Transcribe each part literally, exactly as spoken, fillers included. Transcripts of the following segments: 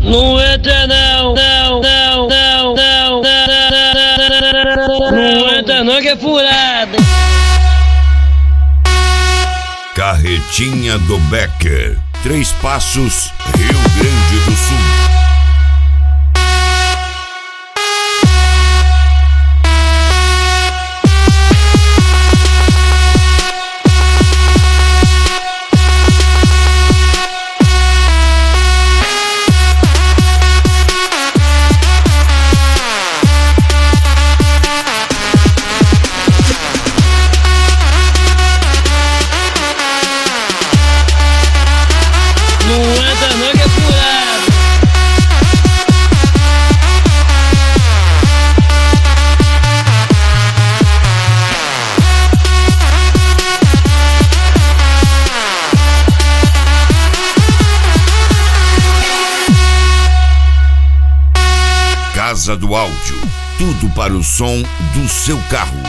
Não entra não, não, não, não, não, não entra não que é furada. Carretinha do Becker, Três Passos, Rio Grande do Sul. Casa do Áudio, tudo para o som do seu carro.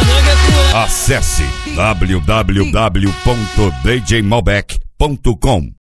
Acesse w w w ponto d j malbec ponto com.